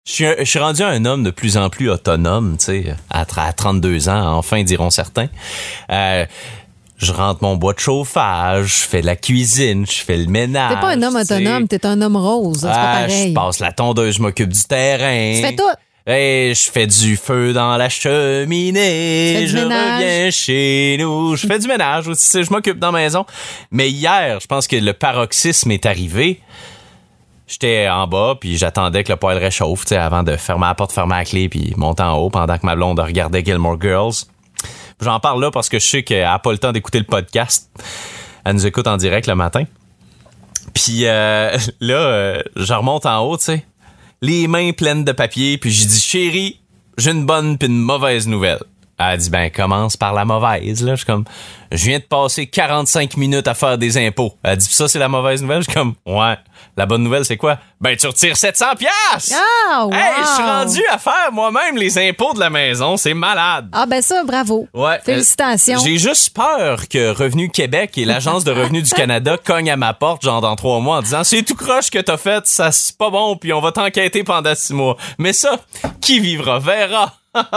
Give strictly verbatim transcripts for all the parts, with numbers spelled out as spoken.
Je suis, je suis rendu un homme de plus en plus autonome, tu sais, à, à trente-deux ans, enfin, diront certains. Euh, je rentre mon bois de chauffage, je fais la cuisine, je fais le ménage. T'es pas un homme autonome, t'es un homme rose, c'est ah, pas pareil. Je passe la tondeuse, je m'occupe du terrain. Tu fais tout. Hey, je fais du feu dans la cheminée, je ménage. reviens chez nous, je fais du ménage aussi, je m'occupe dans la maison. Mais hier, je pense que le paroxysme est arrivé. J'étais en bas, puis j'attendais que le poêle réchauffe, tu sais, avant de fermer la porte, fermer la clé, puis monter en haut pendant que ma blonde regardait Gilmore Girls. J'en parle là parce que je sais qu'elle n'a pas le temps d'écouter le podcast. Elle nous écoute en direct le matin. Puis euh, là, euh, je remonte en haut, tu sais, les mains pleines de papier, puis j'ai dit, chérie, j'ai une bonne puis une mauvaise nouvelle. Elle a dit, ben, commence par la mauvaise, là. Je suis comme, je viens de passer quarante-cinq minutes à faire des impôts. Elle a dit, ça, c'est la mauvaise nouvelle? Je suis comme, ouais. La bonne nouvelle, c'est quoi? Ben, tu retires sept cents piastres! Ah, wow! Hey, je suis rendu à faire moi-même les impôts de la maison. C'est malade. Ah, ben ça, bravo. Ouais. Félicitations. Euh, j'ai juste peur que Revenu Québec et l'Agence de revenus du Canada cognent à ma porte, genre dans trois mois, en disant, c'est tout croche que t'as fait, ça, c'est pas bon, puis on va t'enquêter pendant six mois. Mais ça, qui vivra verra.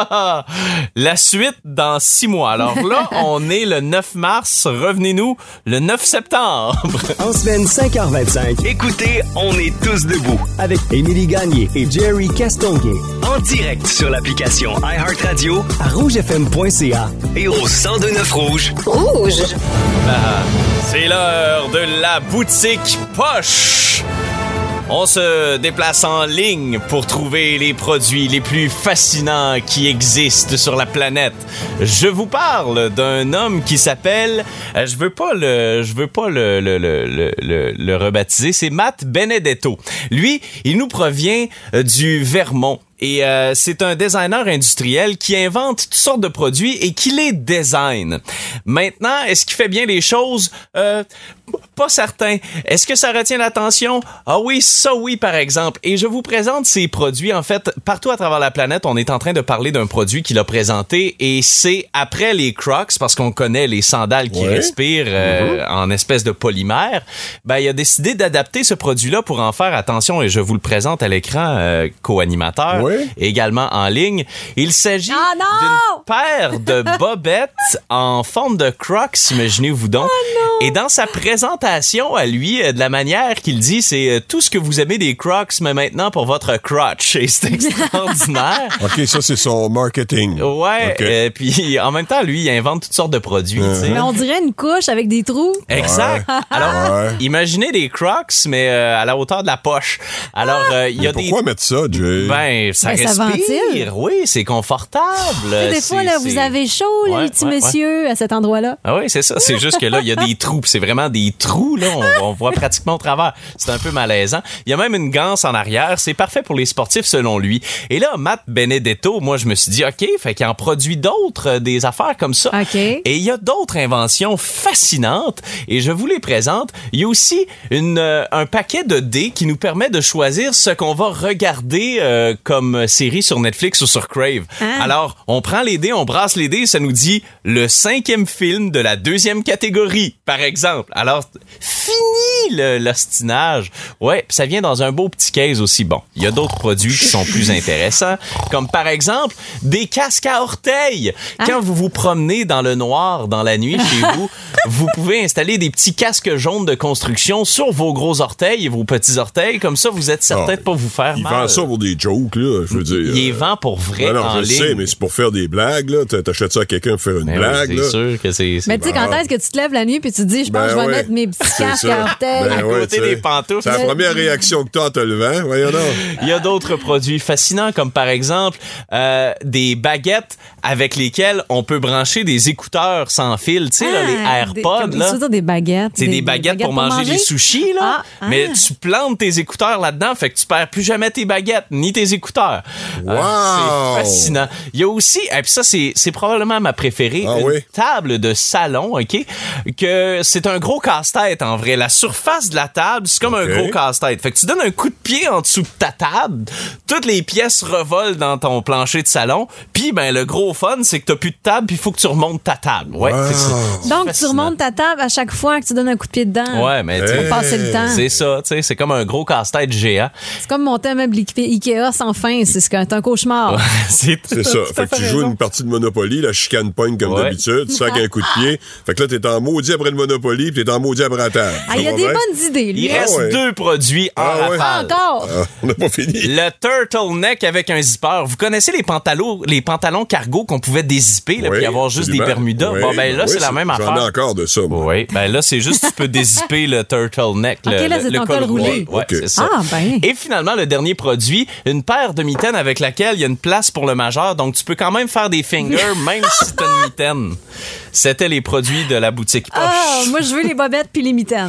La suite dans six mois. Alors là, on est le neuf mars. Revenez-nous le neuf septembre. En semaine cinq heures vingt-cinq. Écoutez, on est tous debout. Avec Émilie Gagné et Jerry Castonguay. En direct sur l'application iHeartRadio à rouge f m point c a et au cent deux neuf Rouge. Rouge. Ah, c'est l'heure de la boutique poche. On se déplace en ligne pour trouver les produits les plus fascinants qui existent sur la planète. Je vous parle d'un homme qui s'appelle, euh, je veux pas le, je veux pas le le le le, le rebaptiser, c'est Matt Benedetto. Lui, il nous provient euh, du Vermont. Et euh, c'est un designer industriel qui invente toutes sortes de produits et qui les design. Maintenant, est-ce qu'il fait bien les choses? Euh, pas certain. Est-ce que ça retient l'attention? Ah oui, ça oui, par exemple. Et je vous présente ces produits. En fait, partout à travers la planète, on est en train de parler d'un produit qu'il a présenté et c'est après les Crocs, parce qu'on connaît les sandales qui ouais. respirent euh, mm-hmm. en espèce de polymère. Ben, il a décidé d'adapter ce produit-là pour en faire, attention, et je vous le présente à l'écran, euh, co-animateur. Oui. Également en ligne. Il s'agit oh d'une paire de bobettes en forme de Crocs, imaginez-vous donc. Oh et dans sa présentation à lui, de la manière qu'il dit, c'est tout ce que vous aimez des Crocs, mais maintenant pour votre crotch. Et c'est extraordinaire. OK, ça, c'est son marketing. Ouais. Okay. Euh, puis en même temps, lui, il invente toutes sortes de produits. Uh-huh. Mais on dirait une couche avec des trous. Exact. Ouais. Alors, ouais. imaginez des Crocs, mais euh, à la hauteur de la poche. Alors, euh, il y a mais des... pourquoi mettre ça, Jay? Ben, ça ben, respire. Ça ventile. Oui, c'est confortable. Des fois, là, c'est... vous avez chaud, là, ouais, les petits ouais, messieurs, ouais. à cet endroit-là. Ah oui, c'est ça. C'est juste que là, il y a des trous. C'est vraiment des trous, là. On, on voit pratiquement au travers. C'est un peu malaisant. Il y a même une ganse en arrière. C'est parfait pour les sportifs, selon lui. Et là, Matt Benedetto, moi, je me suis dit, OK, fait qu'il en produit d'autres, euh, des affaires comme ça. OK. Et il y a d'autres inventions fascinantes. Et je vous les présente. Il y a aussi une, euh, un paquet de dés qui nous permet de choisir ce qu'on va regarder euh, comme série sur Netflix ou sur Crave. Ah. Alors, on prend les dés, on brasse les dés et ça nous dit le cinquième film de la deuxième catégorie, par exemple. Alors, fini le, l'ostinage. Ouais, pis ça vient dans un beau petit case aussi. Bon, il y a d'autres produits qui sont plus intéressants, comme par exemple des casques à orteils. Ah. Quand vous vous promenez dans le noir, dans la nuit chez vous, vous pouvez installer des petits casques jaunes de construction sur vos gros orteils et vos petits orteils. Comme ça, vous êtes certain ah, de pas vous faire il mal. Il vend ça pour des jokes, là, je veux dire. Il est vend pour vrai non, non, en je ligne. sais, mais c'est pour faire des blagues, là. T'achètes ça à quelqu'un pour faire une mais blague, oui, là. C'est sûr que c'est... c'est mais tu sais, quand est-ce que tu te lèves la nuit puis tu te dis, je pense ben que je vais ouais. mettre mes petits casques à orteils. Ben à ouais, côté des pantoufles. C'est la première réaction que t'as en te levant, voyons donc. Il y a d'autres produits fascinants, comme par exemple euh, des baguettes avec lesquelles on peut brancher des écouteurs sans fil, tu sais, ah, les AirPods, des, là. C'est des baguettes. C'est des, des, baguettes des baguettes pour, pour manger, manger des sushis, là. Ah, mais ah. tu plantes tes écouteurs là-dedans, fait que tu perds plus jamais tes baguettes, ni tes écouteurs. Wow! Euh, c'est fascinant. Il y a aussi, et puis ça, c'est, c'est probablement ma préférée, ah, une oui? table de salon, OK? Que c'est un gros casse-tête, en vrai. La surface de la table, c'est comme okay. un gros casse-tête. Fait que tu donnes un coup de pied en dessous de ta table, toutes les pièces revolent dans ton plancher de salon, puis ben le gros fun, c'est que t'as plus de table, puis il faut que tu remontes ta table. Ouais, wow. c'est, c'est donc tu remontes montes ta table à chaque fois que tu donnes un coup de pied dedans. Ouais, mais tu Pour passer le temps. c'est ça, tu sais, c'est comme un gros casse-tête géant. C'est comme monter un meuble Ikea sans fin. C'est c'est un cauchemar. c'est C'est ça. Fait que tu joues raison. une partie de Monopoly, la chicane pogne comme Ouais. d'habitude, tu sacs un coup de pied. Fait que là, t'es en maudit après le Monopoly, pis t'es en maudit après la table. Ah, il y a Tu des comprends? bonnes idées, lui. Il Ah reste ouais. deux produits en Ah ouais. rafale. Encore. Ah, on n'a pas fini. Le turtleneck avec un zipper. Vous connaissez les pantalons, les pantalons cargo qu'on pouvait dézipper là, Oui, puis avoir juste absolument. des Bermudas. Oui, Bon, ben là, oui, c'est la même J'en ai affaire. encore de ça, moi. Oui, ben là, c'est juste tu peux dézipper le turtleneck. Ok, le, là, le- c'est le en col col roulé. roulé. Ouais, Ok. c'est ça. Ah, ben. Et finalement, le dernier produit, une paire de mitaines avec laquelle il y a une place pour le majeur, donc tu peux quand même faire des fingers même si t'as une mitaine. C'était les produits de la boutique Poche. Ah, moi, je veux les bobettes puis les mitaines.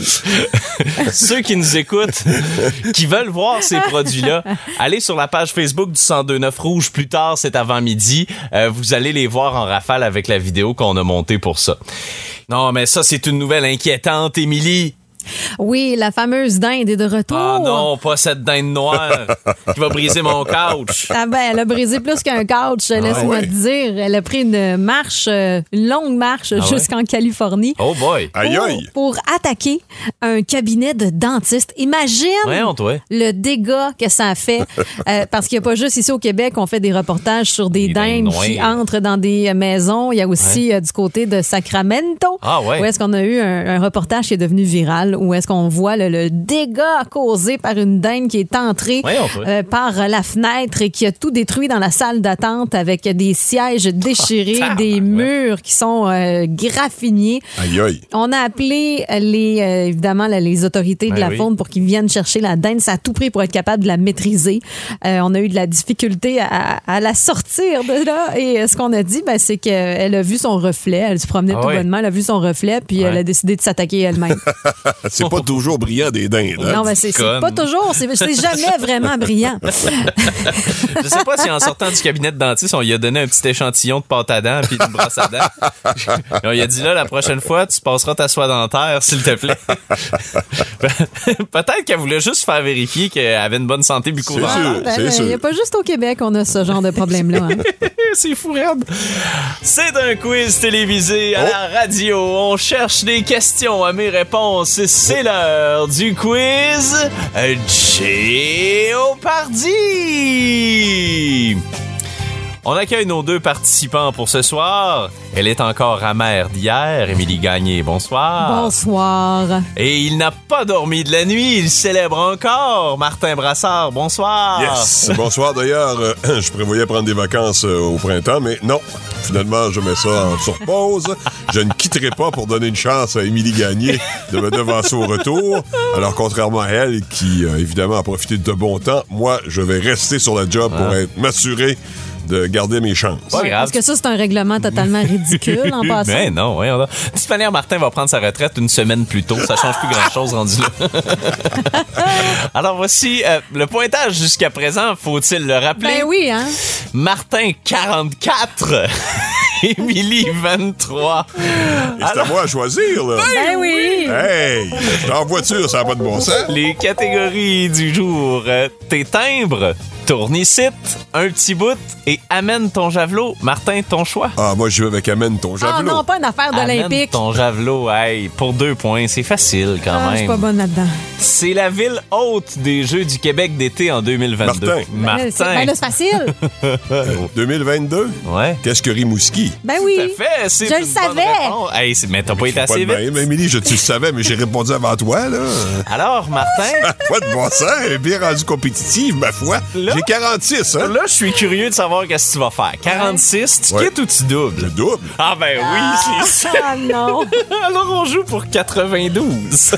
Ceux qui nous écoutent, qui veulent voir ces produits-là, allez sur la page Facebook du cent deux neuf Rouge plus tard cet avant-midi. Euh, vous allez les voir en rafale avec la vidéo qu'on a montée pour ça. Non, mais ça, c'est une nouvelle inquiétante, Émilie. Oui, la fameuse dinde est de retour. Ah non, pas cette dinde noire qui va briser mon couch. Ah ben, elle a brisé plus qu'un couch, laisse-moi ouais. te dire. Elle a pris une marche, euh, une longue marche Ah ouais? jusqu'en Californie. Oh boy. Aïe, pour, aïe. pour attaquer un cabinet de dentiste. Imagine Voyons, toi. le dégât que ça a fait. Euh, parce qu'il n'y a pas juste ici au Québec, on fait des reportages sur des Des dindes dindes qui noires. entrent dans des maisons. Il y a aussi euh, du côté de Sacramento. Ah ouais. Où est-ce qu'on a eu un, un reportage qui est devenu viral, où est-ce qu'on voit le, le dégât causé par une dinde qui est entrée Voyons, toi. euh, par la fenêtre et qui a tout détruit dans la salle d'attente avec des sièges déchirés, Ah, des tabarouette. murs qui sont euh, graffinés. Aïe, aïe. On a appelé les, euh, évidemment la- les autorités de Ben la oui. faune pour qu'ils viennent chercher la dinde. Ça a tout pris pour être capable de la maîtriser. Euh, on a eu de la difficulté à, à la sortir de là. Et euh, ce qu'on a dit, ben, c'est qu'elle a vu son reflet. Elle se promenait Ah tout ouais. bonnement. Elle a vu son reflet, puis Ouais. elle a décidé de s'attaquer elle-même. C'est pas toujours brillant des dindes. Hein? non, ben, c'est c'est conne. pas toujours. C'est c'est jamais vraiment brillant. Je sais pas si en sortant du cabinet de dentiste, on lui a donné un petit échantillon de pâte à dents puis une brosse à dents. Et on lui a dit là, la prochaine fois, tu passeras ta soie dentaire, s'il te plaît. Peut-être qu'elle voulait juste faire vérifier qu'elle avait une bonne santé bucco-dentaire. sûr. Ben, c'est ben, sûr. il n'y a pas juste au Québec qu'on a ce genre de problème-là. hein. C'est fou, raide. C'est un quiz télévisé à Oh. la radio. On cherche des questions à mes réponses. C'est l'heure du quiz Jeopardy! On accueille nos deux participants pour ce soir. Elle est encore amère d'hier. Émilie Gagné, bonsoir. Bonsoir. Et il n'a pas dormi de la nuit. Il célèbre encore. Martin Brassard, bonsoir. Yes! Bonsoir d'ailleurs. Euh, je prévoyais prendre des vacances euh, au printemps, mais non. Finalement, je mets ça en sur pause. Je ne quitterai pas pour donner une chance à Émilie Gagné de me devancer au retour. Alors, contrairement à elle, qui euh, évidemment a profité de bon temps, moi, je vais rester sur la job pour être m'assurer de garder mes chances. Pas grave. Parce que ça, c'est un règlement totalement ridicule en passant. Mais non, ouais, on a... De toute manière, Martin va prendre sa retraite une semaine plus tôt. Ça change plus grand-chose rendu là. Alors voici euh, le pointage jusqu'à présent, faut-il le rappeler? Ben oui, hein? Martin, quarante-quatre. Émilie, vingt-trois. Et c'est à moi à choisir, là. Ben oui! Hey! Je suis en voiture, ça n'a pas de bon sens. Les catégories du jour. euh, tes timbres, tournicite, un petit bout et amène ton javelot. Martin, ton choix. Ah, moi, je vais avec Amène ton Ah javelot. non, pas une affaire Amène d'Olympique. ton javelot, hey, pour deux points, c'est facile quand Ah, je suis même. pas bonne là-dedans. C'est la ville haute des Jeux du Québec d'été en deux mille vingt-deux. Martin. Ben, c'est- ben là, c'est facile. deux mille vingt-deux? Ouais. Qu'est-ce que Rimouski? Ben Tout oui. à fait, c'est Je le une bonne savais. réponse. Hey, c'est- mais t'as pas été Pas assez de vite. même, Émilie, je tu le savais, mais j'ai répondu avant toi, là. Alors, Martin, Pas de bon sens, elle est bien rendue compétitive, ma foi. Là- J'ai quarante-six, hein? là, je suis curieux de savoir qu'est-ce que tu vas faire. quarante-six, tu Ouais. quittes ou tu doubles? Le double. Ah ben oui, c'est ça. Ah non. Alors, on joue pour quatre-vingt-douze. Ça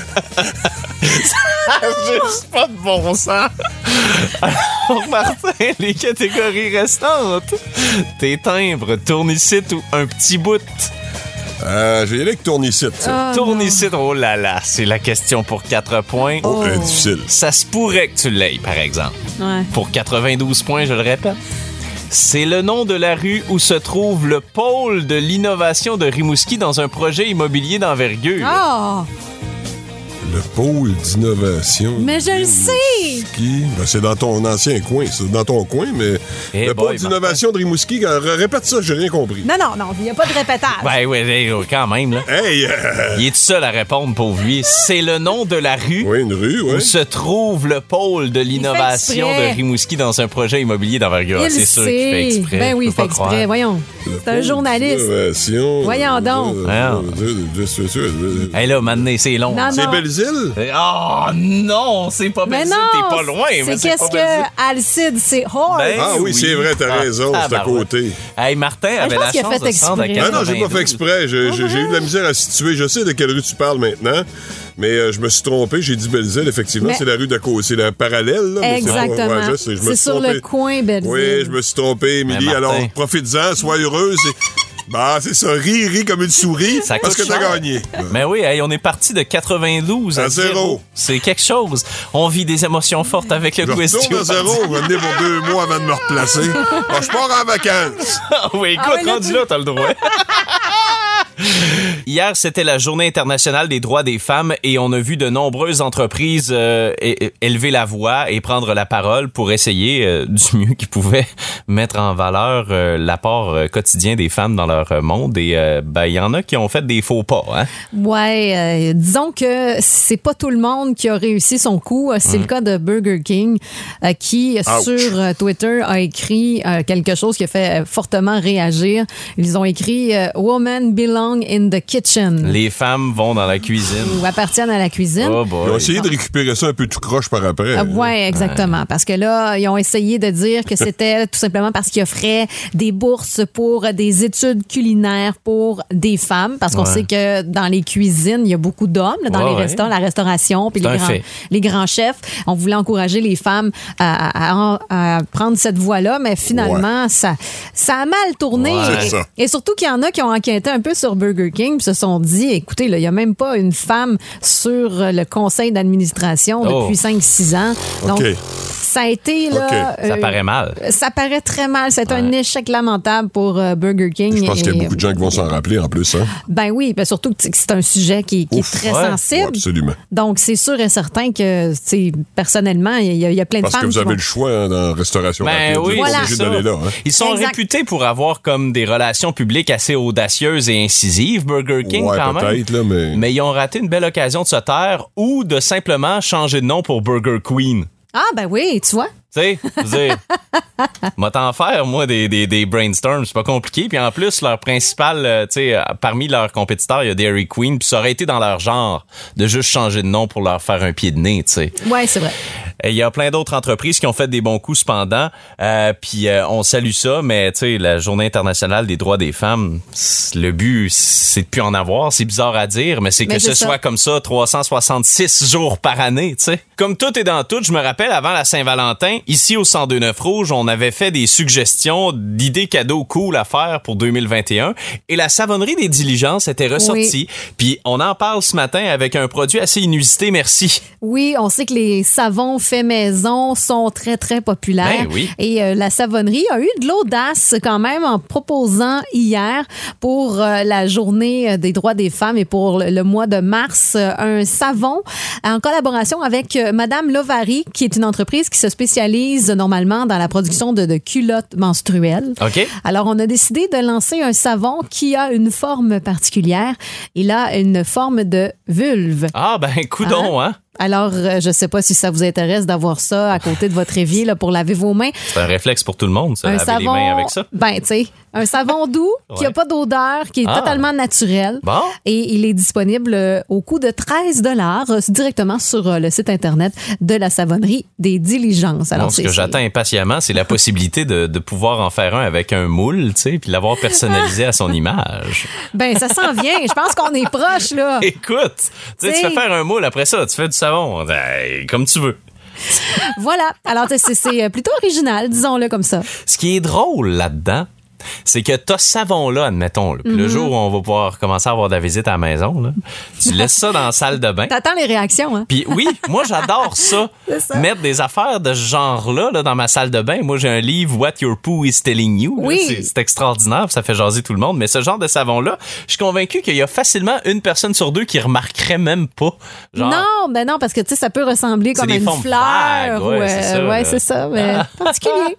n'a juste pas de bon sens. Alors, Martin, les catégories restantes. Tes timbres, tournicite ou un petit bout? Euh, je vais y aller avec tournicite. ça. Ah, Tournicite, oh là là, c'est la question pour quatre points. Oh, euh, difficile. Ça se pourrait que tu l'aies, par exemple. non. Ouais. Pour quatre-vingt-douze points, je le répète. C'est le nom de la rue où se trouve le pôle de l'innovation de Rimouski dans un projet immobilier d'envergure. Ah! Le pôle d'innovation. Mais je le sais! Rimouski. Ben, c'est dans ton ancien coin. C'est dans ton coin, mais Eh le boy, pôle d'innovation de Rimouski, euh, répète ça, j'ai rien compris. Non, non, non, il n'y a pas de répétage. Ben oui, hey, quand même, là. Hey! euh, Il est tout seul à répondre, pauvre lui. C'est le nom de la rue Oui, une rue, où oui. se trouve le pôle de l'innovation exprès. de Rimouski dans un projet immobilier d'envergure. Il C'est sûr qu'il fait sait. exprès. Ben oui, Je il peux fait pas exprès. croire. Voyons. C'est un journaliste. Innovation. Voyons donc. Voyons. Hey là, maintenant, c'est long. Non, C'est non. Belzile? Oh non, c'est pas Mais Belzile, non! t'es pas loin. mais C'est qu'est-ce pas Belzile. que Alcide, c'est hors. Ben Ah oui, c'est vrai, t'as Ah, raison, c'est à tabarouette. côté. Hey, Martin je avait pense la qu'il a chance fait de se rendre à exprès. Ah non, j'ai pas fait quatre-vingt-douze. exprès. J'ai j'ai- j'ai eu de la misère à situer. Je sais de quelle rue tu parles maintenant, mais euh, je me suis trompé. J'ai dit Belzile, effectivement. Mais- C'est la rue de côté. C'est la parallèle. Là, mais c'est pas- Exactement. ouais, je sais, je me C'est suis sur trompé. le coin, Belzile. Oui, je me suis trompé, Émilie. Mais Martin. Alors, profites-en, sois heureuse. Et... Bah, c'est ça. Ris, ris comme une souris. Ça parce que coûte t'as cher. gagné. Mais oui, hey, on est parti de quatre-vingt-douze à, À zéro. zéro. C'est quelque chose. On vit des émotions fortes avec le Je question. retourne à zéro. Je vais venir pour deux mois avant de me replacer. Bon, je pars en vacances. Oui, écoute, Ah ouais, là, rendu tu- là, t'as le droit. Hier, c'était la Journée internationale des droits des femmes et on a vu de nombreuses entreprises euh, é- élever la voix et prendre la parole pour essayer euh, du mieux qu'ils pouvaient mettre en valeur euh, l'apport euh, quotidien des femmes dans leur euh, monde. Et euh, ben, il y en a qui ont fait des faux pas. Hein? Ouais, euh, disons que c'est pas tout le monde qui a réussi son coup. C'est le cas de Burger King euh, qui, Ouch. sur euh, Twitter, a écrit euh, quelque chose qui a fait euh, fortement réagir. Ils ont écrit euh, « Women belong in the kitchen Les femmes vont dans la cuisine. » ou appartiennent à la cuisine. Oh Ils ont boy. essayé de récupérer ça un peu tout croche par après. Ah, ouais, exactement. Parce que là, ils ont essayé de dire que c'était tout simplement parce qu'ils offraient des bourses pour des études culinaires pour des femmes. Parce qu'on Ouais. sait que dans les cuisines, il y a beaucoup d'hommes là, dans Ouais, les ouais. restaurants, la restauration, puis C'est les un grands, fait. les grands chefs. On voulait encourager les femmes à, à- à prendre cette voie-là, mais finalement, ça, ça a mal tourné. Ouais. Et, C'est ça. et surtout qu'il y en a qui ont enquêté un peu sur Burger King puis se sont dit, écoutez, là, il n'y a même pas une femme sur le conseil d'administration Oh. depuis cinq six ans. Donc, OK. ça a été, là... OK. Ça euh, paraît mal. Ça paraît très mal. C'est un échec lamentable pour euh, Burger King. Je pense qu'il y a Et, beaucoup de gens qui vont s'en rappeler en plus. Hein? Ben oui, ben surtout que c'est un sujet qui, qui Ouf. est très Ouais. sensible. Ouais, absolument. Donc, c'est sûr et certain que, tu sais, personnellement, il y, a- il y a plein de Parce que femmes vous qui avez vont... le choix hein, dans la restauration Ben rapide. oui, Vous êtes Voilà. obligé c'est d'aller ça. là. Hein? Ils sont Exact. réputés pour avoir comme des relations publiques assez audacieuses et incisives, Burger King, Ouais, quand même. peut-être, là, mais... Mais ils ont raté une belle occasion de se taire ou de simplement changer de nom pour Burger Queen. Ah, ben oui, tu vois. Tu sais, je veux dire, moi t'en faire, moi, des, des, des brainstorms, c'est pas compliqué. Puis en plus, leur principal, euh, tu sais, euh, parmi leurs compétiteurs, il y a Dairy Queen, puis ça aurait été dans leur genre de juste changer de nom pour leur faire un pied de nez, tu sais. Ouais, c'est vrai. Et il y a plein d'autres entreprises qui ont fait des bons coups cependant. Euh, puis euh, on salue ça, mais tu sais, la Journée internationale des droits des femmes, c- le but, c'est de plus en avoir. C'est bizarre à dire, mais c'est que Mais ce c'est ça. soit comme ça trois cent soixante-six jours par année, tu sais. Comme tout est dans tout, je me rappelle, avant la Saint-Valentin, ici au cent deux neuf Rouge, on avait fait des suggestions d'idées cadeaux cool à faire pour deux mille vingt et un. Et la savonnerie des diligences était ressortie. Puis on en parle ce matin avec un produit assez inusité, merci. Oui, on sait que les savons faits maison sont très, très populaires. Ben oui. Et euh, la savonnerie a eu de l'audace quand même en proposant hier pour euh, la journée des droits des femmes et pour le, le mois de mars euh, un savon en collaboration avec euh, Madame Lovary, qui est une entreprise qui se spécialise normalement dans la production de, de culottes menstruelles. OK? Alors, on a décidé de lancer un savon qui a une forme particulière. Il a une forme de vulve. Ah, ben, coudon, hein? Alors, euh, je ne sais pas si ça vous intéresse d'avoir ça à côté de votre évier là, pour laver vos mains. C'est un réflexe pour tout le monde, ça, Un laver savon, les mains avec ça. ben, tu sais, un savon doux qui n'a Ouais. pas d'odeur, qui est Ah. totalement naturel. Bon. Et il est disponible euh, au coût de treize dollars directement sur euh, le site Internet de la savonnerie des diligences. Alors, Bon, ce c'est- que c'est- j'attends impatiemment, c'est la possibilité de, de pouvoir en faire un avec un moule, tu sais, puis l'avoir personnalisé à son image. Ben, ça s'en vient. Je pense qu'on est proche, là. Écoute, tu sais, tu T'sais- fais faire un moule, après ça, tu fais du savon, ben, comme tu veux. Voilà. Alors, c'est- c'est plutôt original, disons-le comme ça. Ce qui est drôle là-dedans, c'est que t'as ce savon-là, admettons. Là. Puis mm-hmm. le jour où on va pouvoir commencer à avoir de la visite à la maison, là, tu laisses ça dans la salle de bain. T'attends les réactions, hein? Puis oui, moi, j'adore ça. ça. Mettre des affaires de ce genre-là là, dans ma salle de bain. Moi, j'ai un livre, What Your Poo is Telling You. Oui. C'est, c'est extraordinaire, ça fait jaser tout le monde. Mais ce genre de savon-là, je suis convaincu qu'il y a facilement une personne sur deux qui remarquerait même pas. Genre, non, ben non, parce que tu sais, ça peut ressembler comme à une fleur. Vagues, ouais, ouais, c'est ça. Ouais, c'est ça, mais particulier.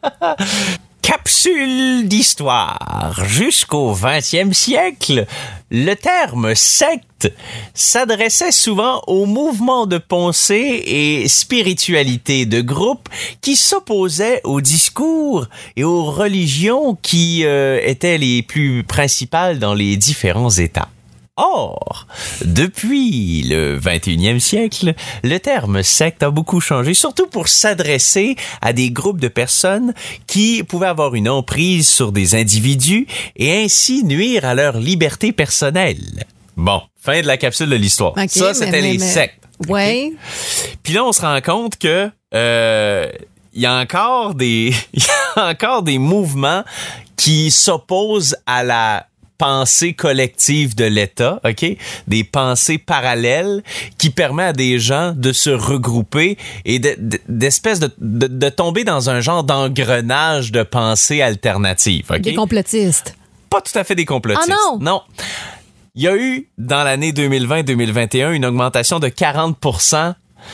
Capsule d'histoire. Jusqu'au vingtième siècle, le terme secte s'adressait souvent aux mouvements de pensée et spiritualité de groupe qui s'opposaient aux discours et aux religions qui euh, étaient les plus principales dans les différents États. Or, depuis le vingt et unième siècle, le terme secte a beaucoup changé, surtout pour s'adresser à des groupes de personnes qui pouvaient avoir une emprise sur des individus et ainsi nuire à leur liberté personnelle. Bon, fin de la capsule de l'histoire. Okay, ça, c'était mais, mais, les mais... sectes. Ouais. Okay? Puis là, on se rend compte que euh, il y a encore des, il y a encore des mouvements qui s'opposent à la pensée collective de l'État, OK? Des pensées parallèles qui permettent à des gens de se regrouper et de, de, d'espèce de, de, de tomber dans un genre d'engrenage de pensée alternative, OK? Des complotistes. Pas tout à fait des complotistes. Ah non! Non. Il y a eu, dans l'année deux mille vingt deux mille vingt et un, une augmentation de quarante pour cent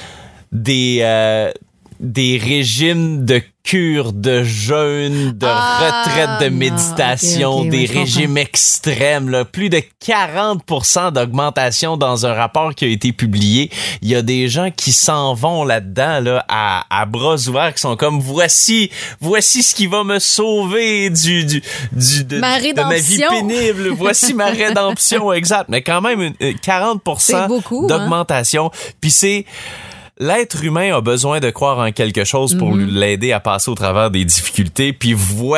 des... Euh, des régimes de cure, de jeûne, de ah, retraite, de méditation, non, okay, okay, des ouais, régimes extrêmes, là. Plus de quarante pour cent d'augmentation dans un rapport qui a été publié. Il y a des gens qui s'en vont là-dedans, là, à, à bras ouverts, qui sont comme, voici, voici ce qui va me sauver du, du, du, de, ma de ma vie pénible. Voici ma rédemption, exact. Mais quand même, une, quarante pour cent beaucoup, d'augmentation. Hein? Puis c'est, l'être humain a besoin de croire en quelque chose pour mm-hmm. l'aider à passer au travers des difficultés. Puis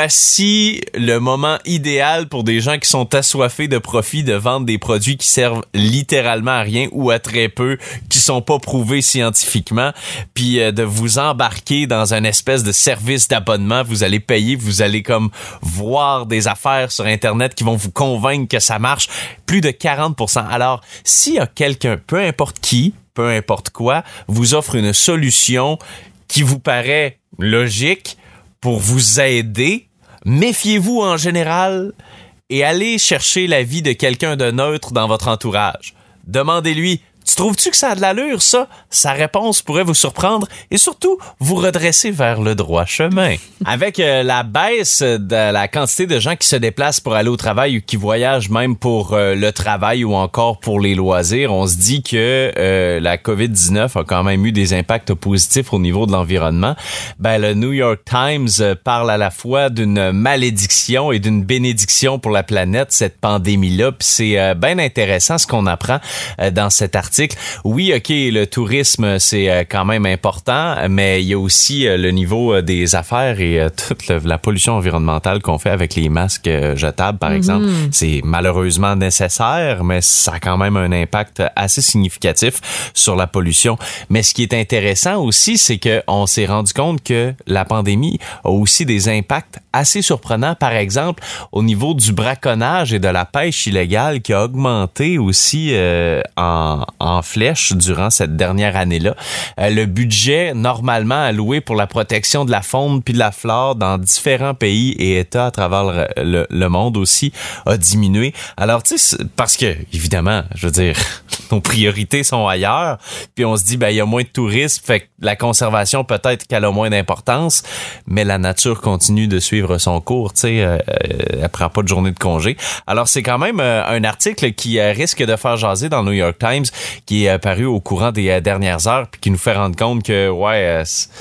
voici le moment idéal pour des gens qui sont assoiffés de profit de vendre des produits qui servent littéralement à rien ou à très peu, qui sont pas prouvés scientifiquement, puis euh, de vous embarquer dans un espèce de service d'abonnement. Vous allez payer, vous allez comme voir des affaires sur Internet qui vont vous convaincre que ça marche. Plus de quarante pour cent. Alors, s'il y a quelqu'un, peu importe qui, peu importe quoi, vous offre une solution qui vous paraît logique pour vous aider, méfiez-vous en général et allez chercher l'avis de quelqu'un de neutre dans votre entourage. Demandez-lui, tu trouves-tu que ça a de l'allure, ça? Sa réponse pourrait vous surprendre et surtout vous redresser vers le droit chemin. Avec euh, la baisse de la quantité de gens qui se déplacent pour aller au travail ou qui voyagent même pour euh, le travail ou encore pour les loisirs, on se dit que euh, la covid dix-neuf a quand même eu des impacts positifs au niveau de l'environnement. Ben, le New York Times parle à la fois d'une malédiction et d'une bénédiction pour la planète, cette pandémie-là. Puis c'est euh, bien intéressant ce qu'on apprend euh, dans cet article. Oui, OK, le tourisme, c'est quand même important, mais il y a aussi le niveau des affaires et toute la pollution environnementale qu'on fait avec les masques jetables, par exemple. Mm-hmm. C'est malheureusement nécessaire, mais ça a quand même un impact assez significatif sur la pollution. Mais ce qui est intéressant aussi, c'est qu'on s'est rendu compte que la pandémie a aussi des impacts assez surprenants, par exemple, au niveau du braconnage et de la pêche illégale qui a augmenté aussi euh, en, en flèche durant cette dernière année-là. Euh, le budget normalement alloué pour la protection de la faune puis de la flore dans différents pays et États à travers le, le, le monde aussi a diminué. Alors, tu sais, parce que, évidemment, je veux dire, nos priorités sont ailleurs, puis on se dit, ben, il y a moins de tourisme, fait que la conservation, peut-être qu'elle a moins d'importance, mais la nature continue de suivre son cours, tu sais, euh, elle prend pas de journée de congé. Alors, c'est quand même euh, un article qui euh, risque de faire jaser dans le New York Times, qui est apparu au courant des euh, dernières heures, puis qui nous fait rendre compte que, ouais, euh,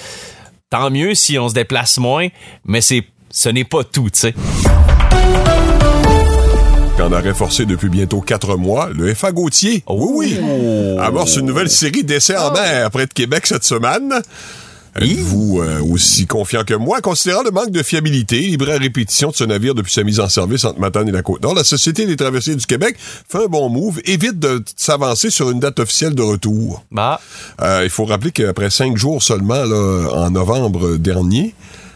tant mieux si on se déplace moins, mais c'est, ce n'est pas tout, tu sais. En arrêt forcé depuis bientôt quatre mois, le F A Gauthier, oh. oui, oui, amorce une nouvelle série d'essais en mer près de Québec cette semaine. Êtes-vous euh, aussi confiant que moi, considérant le manque de fiabilité, libre à répétition de ce navire depuis sa mise en service entre Matane et la Côte-Nord, la Société des traversiers du Québec fait un bon move, évite de s'avancer sur une date officielle de retour. Bah. Euh, il faut rappeler qu'après cinq jours seulement, là, en novembre dernier,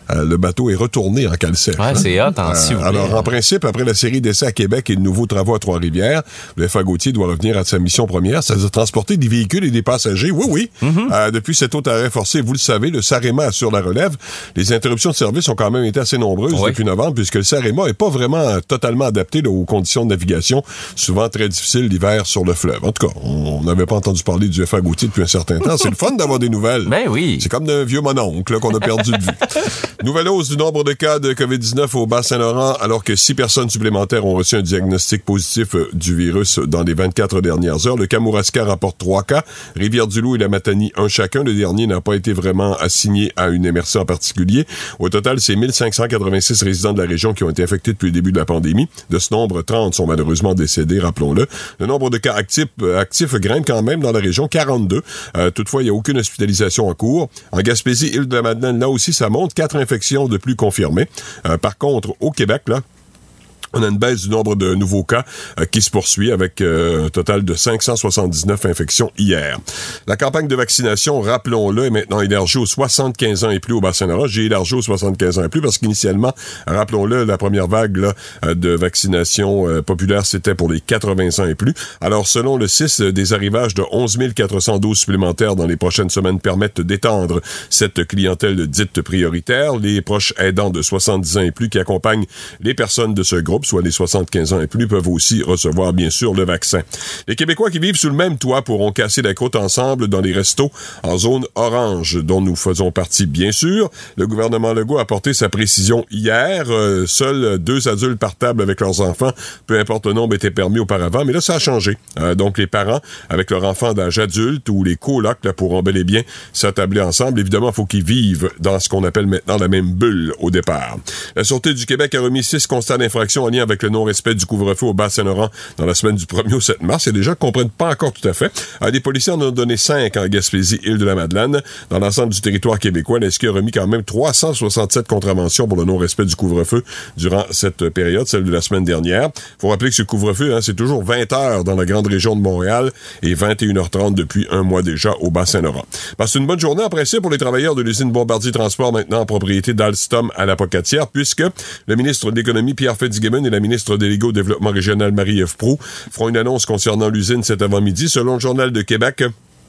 euh, le bateau est retourné en cale sèche. Ouais, hein? C'est hot, en si vous Alors, voulez. en principe, après la série d'essais à Québec et de nouveaux travaux à Trois-Rivières, le F A Gauthier doit revenir à sa mission première, c'est de transporter des véhicules et des passagers. Oui, oui. Mm-hmm. Euh, depuis cet autre arrêt forcé, vous le savez, le Sarema assure la relève. Les interruptions de service ont quand même été assez nombreuses oui. depuis novembre, puisque le Sarema n'est pas vraiment totalement adapté là, aux conditions de navigation, souvent très difficiles l'hiver sur le fleuve. En tout cas, on n'avait pas entendu parler du F A Gauthier depuis un certain temps. C'est le fun d'avoir des nouvelles. Ben oui. C'est comme d'un vieux mononcle là, qu'on a perdu de vue. Nouvelle hausse du nombre de cas de covid dix-neuf au Bas-Saint-Laurent, alors que six personnes supplémentaires ont reçu un diagnostic positif du virus dans les vingt-quatre dernières heures. Le Kamouraska rapporte trois cas. Rivière-du-Loup et la Matanie, un chacun. Le dernier n'a pas été vraiment assigné à une M R C en particulier. Au total, c'est mille cinq cent quatre-vingt-six résidents de la région qui ont été infectés depuis le début de la pandémie. De ce nombre, trente sont malheureusement décédés, rappelons-le. Le nombre de cas actifs, actifs grimpe quand même dans la région, quarante-deux. Euh, toutefois, il n'y a aucune hospitalisation en cours. En Gaspésie, Île-de-la-Madeleine, là aussi, ça monte. Quatre infections de plus confirmées. Euh, par contre, au Québec, là, on a une baisse du nombre de nouveaux cas euh, qui se poursuit avec euh, un total de cinq cent soixante-dix-neuf infections hier. La campagne de vaccination, rappelons-le, est maintenant élargie aux soixante-quinze ans et plus au Bas-Saint-Laurent. J'ai élargi aux soixante-quinze ans et plus parce qu'initialement, rappelons-le, la première vague là, de vaccination euh, populaire, c'était pour les quatre-vingts ans et plus. Alors, selon le C I S, des arrivages de onze mille quatre cents doses supplémentaires dans les prochaines semaines permettent d'étendre cette clientèle dite prioritaire. Les proches aidants de soixante-dix ans et plus qui accompagnent les personnes de ce groupe, soit les soixante-quinze ans et plus, peuvent aussi recevoir, bien sûr, le vaccin. Les Québécois qui vivent sous le même toit pourront casser la croûte ensemble dans les restos en zone orange, dont nous faisons partie, bien sûr. Le gouvernement Legault a apporté sa précision hier. Euh, seuls deux adultes par table avec leurs enfants, peu importe le nombre, était permis auparavant, mais là, ça a changé. Euh, donc, les parents, avec leur enfant d'âge adulte ou les colocs, là, pourront bel et bien s'attabler ensemble. Évidemment, il faut qu'ils vivent dans ce qu'on appelle maintenant la même bulle au départ. La Sûreté du Québec a remis six constats d'infraction en lien avec le non-respect du couvre-feu au Bas-Saint-Laurent dans la semaine du premier au sept mars. Il y a des gens qui ne comprennent pas encore tout à fait. Euh, les policiers en ont donné cinq en Gaspésie, Île-de-la-Madeleine. Dans l'ensemble du territoire québécois, l'E S Q a remis quand même trois cent soixante-sept contraventions pour le non-respect du couvre-feu durant cette période, celle de la semaine dernière. Il faut rappeler que ce couvre-feu, hein, c'est toujours vingt heures dans la grande région de Montréal et vingt et une heures trente depuis un mois déjà au Bas-Saint-Laurent. Passe une bonne journée en principe pour les travailleurs de l'usine Bombardier Transport, maintenant en propriété d'Alstom à la Pocatière, puisque le ministre de l'Économie, Pierre Fitzgibbon, et la ministre déléguée au développement régional, Marie-Ève Proulx, feront une annonce concernant l'usine cet avant-midi. Selon le Journal de Québec,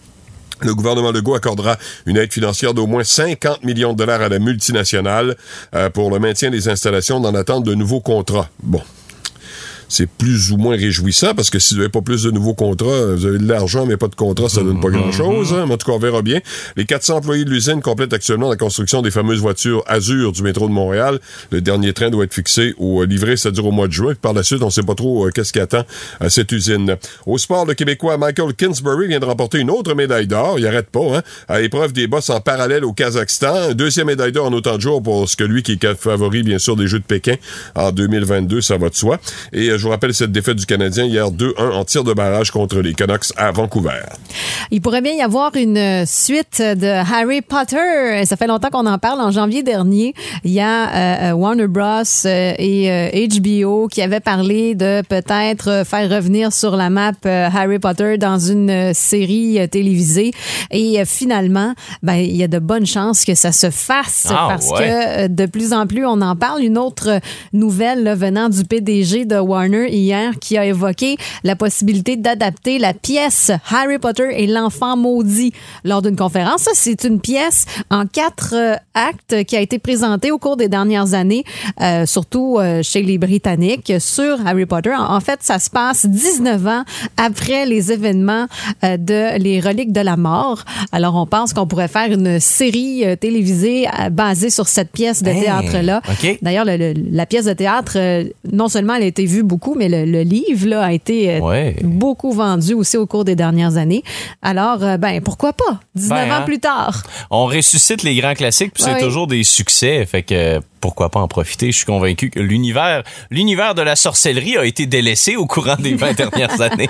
le gouvernement Legault accordera une aide financière d'au moins cinquante millions de dollars à la multinationale euh, pour le maintien des installations dans l'attente de nouveaux contrats. Bon. C'est plus ou moins réjouissant parce que si vous n'avez pas plus de nouveaux contrats, vous avez de l'argent mais pas de contrat, ça donne pas grand-chose. Hein? Mais en tout cas, on verra bien. Les quatre cents employés de l'usine complètent actuellement la construction des fameuses voitures Azur du métro de Montréal. Le dernier train doit être fixé ou livré, c'est-à-dire au mois de juin. Puis par la suite, on ne sait pas trop euh, qu'est-ce qui attend à cette usine. Au sport, le Québécois Michael Kingsbury vient de remporter une autre médaille d'or. Il arrête pas, hein? À l'épreuve des bosses en parallèle au Kazakhstan. Deuxième médaille d'or en autant de jours pour ce que lui qui est favori, bien sûr, des Jeux de Pékin en deux mille vingt-deux, ça va de soi. Et euh, je vous rappelle cette défaite du Canadien hier deux un en tir de barrage contre les Canucks à Vancouver. Il pourrait bien y avoir une suite de Harry Potter. Ça fait longtemps qu'on en parle. En janvier dernier, il y a euh, Warner Bros. Euh, et euh, H B O qui avaient parlé de peut-être faire revenir sur la map euh, Harry Potter dans une euh, série euh, télévisée. Et euh, finalement, ben, il y a de bonnes chances que ça se fasse ah, parce ouais. que euh, de plus en plus, on en parle. Une autre nouvelle là, venant du P D G de Warner hier qui a évoqué la possibilité d'adapter la pièce Harry Potter et l'enfant maudit lors d'une conférence. Ça, c'est une pièce en quatre euh, actes qui a été présentée au cours des dernières années, euh, surtout euh, chez les Britanniques, sur Harry Potter. En, en fait, ça se passe dix-neuf ans après les événements euh, de Les Reliques de la Mort. Alors, on pense qu'on pourrait faire une série euh, télévisée euh, basée sur cette pièce de hey, théâtre-là. Okay. D'ailleurs, le, le, la pièce de théâtre, euh, non seulement elle a été vue beaucoup, mais le, le livre là, a été euh, ouais. beaucoup vendu aussi au cours des dernières années. Alors, euh, ben pourquoi pas? dix-neuf ben, ans plus tard. On ressuscite les grands classiques, puis ouais. c'est toujours des succès. Fait que pourquoi pas en profiter? Je suis convaincu que l'univers, l'univers de la sorcellerie a été délaissé au courant des vingt dernières années.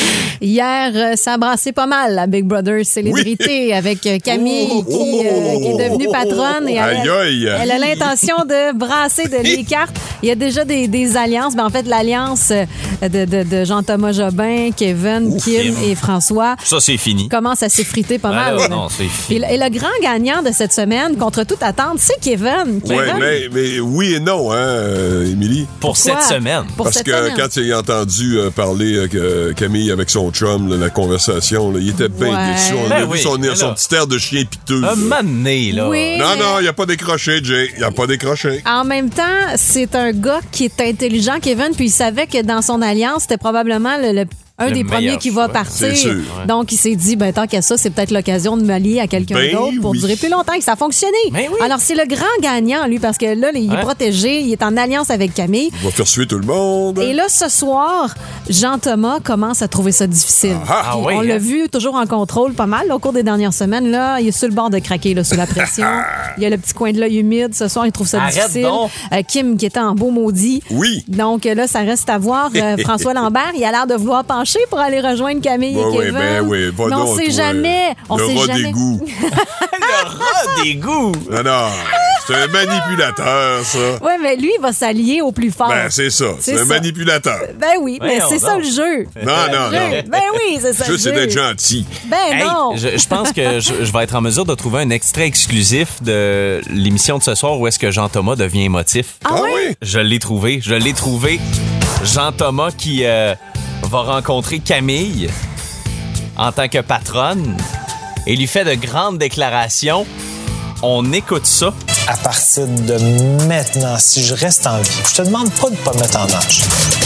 Hier, ça a brassé pas mal, la Big Brother Célébrité, oui. avec Camille oh, qui, euh, qui est devenue patronne. Et aïe, elle, aïe. elle a l'intention de brasser de les cartes. Il y a déjà des, des alliances. Ben, en fait, l'alliance de, de, de Jean-Thomas Jobin, Kevin, Ouf, Kim, Kim et François ça, c'est fini. commence à s'effriter pas ben mal. Là, non, c'est fini. Et, et le grand gagnant de cette semaine, contre toute attente, c'est Kevin. Oui, mais, mais oui et non, hein, Émilie? Pour Pourquoi? cette semaine. Pour Parce cette que semaine. quand il a entendu euh, parler euh, Camille avec son chum, là, la conversation, là, il était bien Ouais. déçu. On Ben a oui, vu son, mais son là, petit air de chien piteux. Un moment donné, là. Oui. Non, non, il a pas décroché, Jay. Il a pas décroché. En même temps, c'est un gars qui est intelligent, Kevin, puis il savait que dans son alliance, c'était probablement le, le un Le des premiers meilleur qui va choix. partir. C'est sûr. Ouais. Donc, il s'est dit, ben, tant qu'à ça, c'est peut-être l'occasion de m'allier à quelqu'un Ben d'autre pour oui. durer plus longtemps. Et ça a fonctionné. Ben oui. Alors, c'est le grand gagnant, lui, parce que là, il est Ouais. protégé, il est en alliance avec Camille. Il va faire suer tout le monde. Et là, ce soir, Jean-Thomas commence à trouver ça difficile. Ah, ah Puis oui, on hein? l'a vu toujours en contrôle pas mal là, au cours des dernières semaines. Là, il est sur le bord de craquer là, sous la pression. Il y a le petit coin de l'œil humide. Ce soir, il trouve ça Arrête difficile. donc. Euh, Kim, qui était en beau maudit. Oui. Donc euh, là, ça reste à voir. Euh, François Lambert, il a l'air de vouloir pencher pour aller rejoindre Camille Ouais, et ouais, Kevin. ben oui, va Mais on donc, sait toi. jamais. On le sait rat jamais. d'égout. Le rat des goûts. Non, non. C'est un manipulateur, ça. Oui, mais lui, il va s'allier au plus fort. Ben, c'est ça. C'est C'est un ça. manipulateur. Ben oui, mais Voyons c'est ça donc. le jeu. Non, non, Le jeu. non. Ben oui, c'est ça Le le jeu, c'est jeu. d'être gentil. Ben Hey, non. je, je pense que je, je vais être en mesure de trouver un extrait exclusif de l'émission de ce soir où est-ce que Jean-Thomas devient émotif. Ah ouais? oui? Je l'ai trouvé. Je l'ai trouvé. Jean-Thomas qui euh, va rencontrer Camille en tant que patronne et lui fait de grandes déclarations. On écoute ça. À partir de maintenant, si je reste en vie, je te demande pas de ne pas me mettre en danger.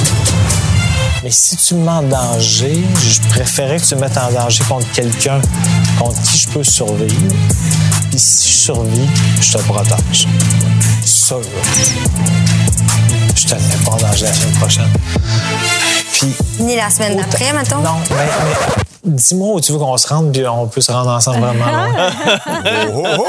Mais si tu me mets en danger, je préférais que tu me mettes en danger contre quelqu'un contre qui je peux survivre. Puis si je survis, je te protège. Ça, là, je te mets pas en danger la semaine prochaine. Puis, Ni la semaine autant- d'après, mettons. non, mais, mais dis-moi où tu veux qu'on se rende, puis on peut se rendre ensemble vraiment loin. Oh, oh,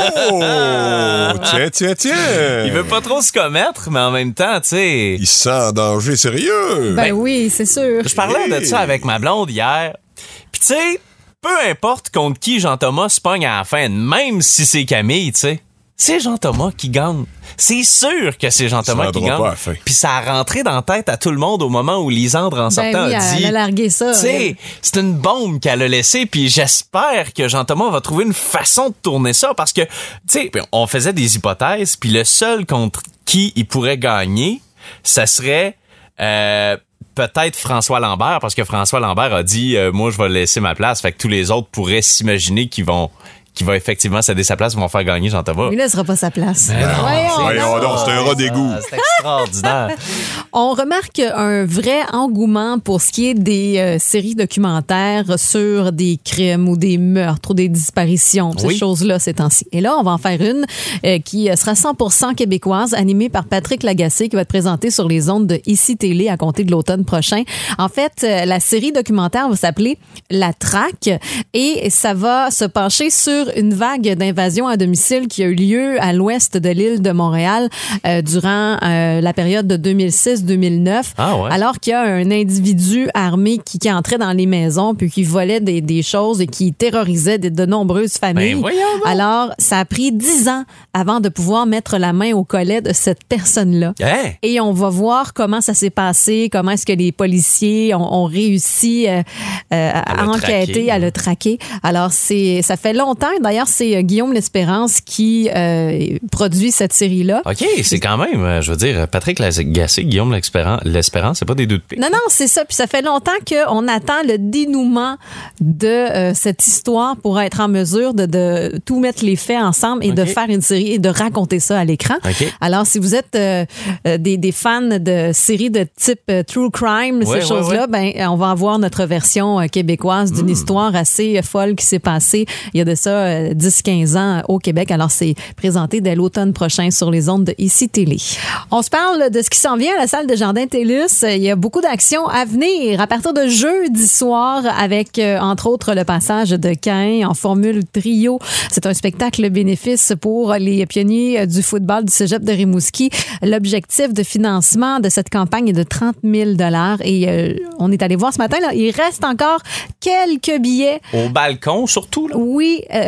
oh! Tiens, tiens, tiens! Il veut pas trop se commettre, mais en même temps, tu sais... Il se sent en danger sérieux. Ben oui, c'est sûr. Je parlais de ça avec ma blonde hier. Puis tu sais, peu importe contre qui Jean-Thomas se pogne à la fin, même si c'est Camille, tu sais, c'est Jean-Thomas qui gagne. C'est sûr que c'est Jean-Thomas Ça qui rendra gagne. pas à la fin. Puis ça a rentré dans la tête à tout le monde au moment où Lisandre, en sortant, Ben oui, a dit... elle a largué ça. Tu sais, c'est une bombe qu'elle a laissée, puis j'espère que Jean-Thomas va trouver une façon de tourner ça, parce que, tu sais, on faisait des hypothèses, puis le seul contre qui il pourrait gagner, ça serait... Euh, peut-être François Lambert, parce que François Lambert a dit euh, moi je vais laisser ma place, fait que tous les autres pourraient s'imaginer qu'ils vont qu'il va effectivement céder sa place, vont faire gagner Jean-Thomas. Lui, là, ce sera pas sa place. Ben non, Voyons c'est Voyons donc. donc, c'est un rat d'égout. C'est extraordinaire. On remarque un vrai engouement pour ce qui est des euh, séries documentaires sur des crimes ou des meurtres ou des disparitions, ces Oui. choses-là ces temps-ci. Et là, on va en faire une euh, qui sera cent pour cent québécoise, animée par Patrick Lagacé, qui va être présentée sur les ondes de Ici Télé à compter de l'automne prochain. En fait, euh, la série documentaire va s'appeler La Traque et ça va se pencher sur une vague d'invasion à domicile qui a eu lieu à l'ouest de l'île de Montréal euh, durant euh, la période de deux mille six deux mille neuf. Ah ouais. Alors qu'il y a un individu armé qui, qui entrait dans les maisons puis qui volait des, des choses et qui terrorisait de, de nombreuses familles. Ben voyons donc. Alors, ça a pris dix ans avant de pouvoir mettre la main au collet de cette personne-là. Hein? Et on va voir comment ça s'est passé, comment est-ce que les policiers ont, ont réussi euh, euh, à, À le enquêter, traquer. à le traquer. Alors, c'est ça fait longtemps. D'ailleurs, c'est euh, Guillaume L'Espérance qui euh, produit cette série-là. OK, c'est quand même, euh, je veux dire, Patrick Lagacé, Guillaume L'Espérance, L'Espérance, c'est pas des deux de pique. Non, non, c'est ça. Puis ça fait longtemps qu'on attend le dénouement de euh, cette histoire pour être en mesure de, de tout mettre les faits ensemble et OK. de faire une série et de raconter ça à l'écran. OK. Alors, si vous êtes euh, euh, des, des fans de séries de type euh, True Crime, Ouais, ces choses-là, ben, on va avoir notre version euh, québécoise d'une histoire assez euh, folle qui s'est passée il y a de ça euh, dix quinze ans au Québec. Alors, c'est présenté dès l'automne prochain sur les ondes de Ici Télé. On se parle de ce qui s'en vient à la salle de Jardin TELUS. Il y a beaucoup d'actions à venir à partir de jeudi soir avec, euh, entre autres, le passage de Caïn en formule trio. C'est un spectacle bénéfice pour les pionniers du football du cégep de Rimouski. L'objectif de financement de cette campagne est de trente mille dollars et euh, on est allé voir ce matin, là, il reste encore quelques billets. Au balcon, surtout, là. Oui, euh,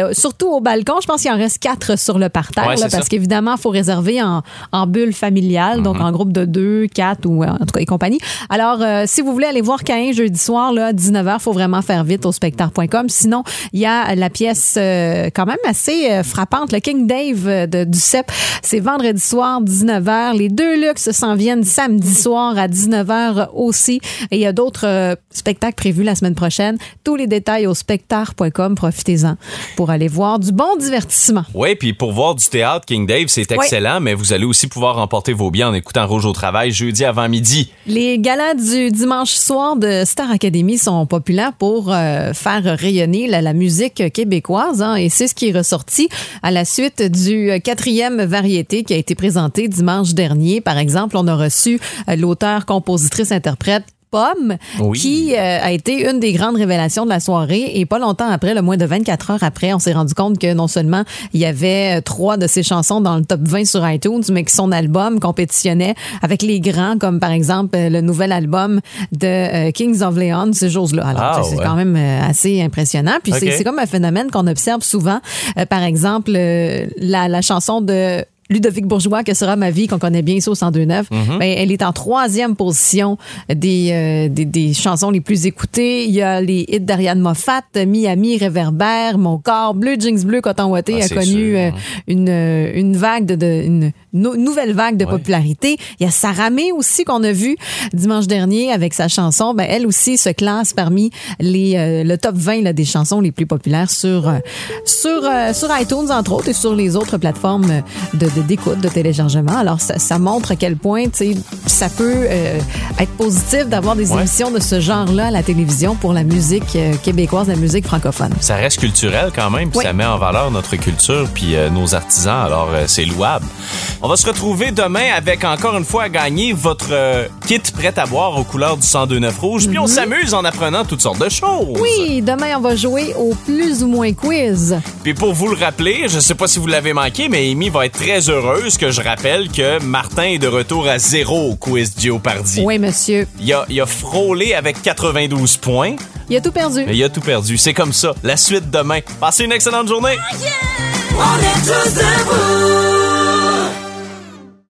euh, surtout au balcon. Je pense qu'il en reste quatre sur le parterre, Ouais, là, parce ça. qu'évidemment, il faut réserver en, en bulle familiale, mm-hmm. donc en groupe de deux, quatre ou en tout cas et compagnie. Alors, euh, si vous voulez aller voir Caïn jeudi soir, là, à dix-neuf heures, il faut vraiment faire vite au spectacle point com. Sinon, il y a la pièce euh, quand même assez euh, frappante, le King Dave euh, de, du C E P. C'est vendredi soir, dix-neuf heures. Les deux luxe s'en viennent samedi soir à dix-neuf heures aussi. Et il y a d'autres euh, spectacles prévus la semaine prochaine. Tous les détails au spectacle point com. Profitez-en pour aller voir du bon divertissement. Oui, puis pour voir du théâtre, King Dave, c'est excellent, oui. mais vous allez aussi pouvoir remporter vos billets en écoutant Rouge au travail jeudi avant midi. Les galas du dimanche soir de Star Academy sont populaires pour euh, faire rayonner la, la musique québécoise, hein, et c'est ce qui est ressorti à la suite du quatrième variété qui a été présenté dimanche dernier. Par exemple, on a reçu euh, l'auteur, compositrice, interprète Pomme, oui. qui euh, a été une des grandes révélations de la soirée. Et pas longtemps après, le moins de vingt-quatre heures après, on s'est rendu compte que non seulement il y avait trois de ses chansons dans le top vingt sur iTunes, mais que son album compétitionnait avec les grands, comme par exemple le nouvel album de euh, Kings of Leon, ces choses-là. Alors, ah, c'est ouais. quand même euh, assez impressionnant. Puis okay. c'est, c'est comme un phénomène qu'on observe souvent. Euh, par exemple, euh, la, la chanson de Ludovic Bourgeois, Que sera ma vie, qu'on connaît bien ici au cent deux neuf, mm-hmm. ben, elle est en troisième position des, euh, des, des chansons les plus écoutées. Il y a les hits d'Ariane Moffat, Miami, Réverbère, Mon corps, Bleu Jeans Bleu, Coton Ouaté ah, a connu euh, une, une vague de, de une no, nouvelle vague de ouais. popularité. Il y a Sarah May aussi qu'on a vu dimanche dernier avec sa chanson. Ben, elle aussi se classe parmi les, euh, le top vingt là, des chansons les plus populaires sur, euh, sur, euh, sur iTunes, entre autres, et sur les autres plateformes de, de d'écoute, de téléchargement. Alors, ça, ça montre à quel point, tu sais, ça peut euh, être positif d'avoir des ouais. émissions de ce genre-là à la télévision pour la musique euh, québécoise, la musique francophone. Ça reste culturel quand même, puis oui. ça met en valeur notre culture puis euh, nos artisans, alors euh, c'est louable. On va se retrouver demain avec encore une fois à gagner votre euh, kit prêt à boire aux couleurs du cent deux neuf Rouge, puis mm-hmm. on s'amuse en apprenant toutes sortes de choses. Oui, demain, on va jouer au plus ou moins quiz. Puis pour vous le rappeler, je sais pas si vous l'avez manqué, mais Amy va être très heureuse que je rappelle que Martin est de retour à zéro au quiz Jeopardy. Oui, monsieur. Il a, il a frôlé avec quatre-vingt-douze points. Il a tout perdu. Mais il a tout perdu. C'est comme ça. La suite demain. Passez une excellente journée. Oh yeah! On est tous debout.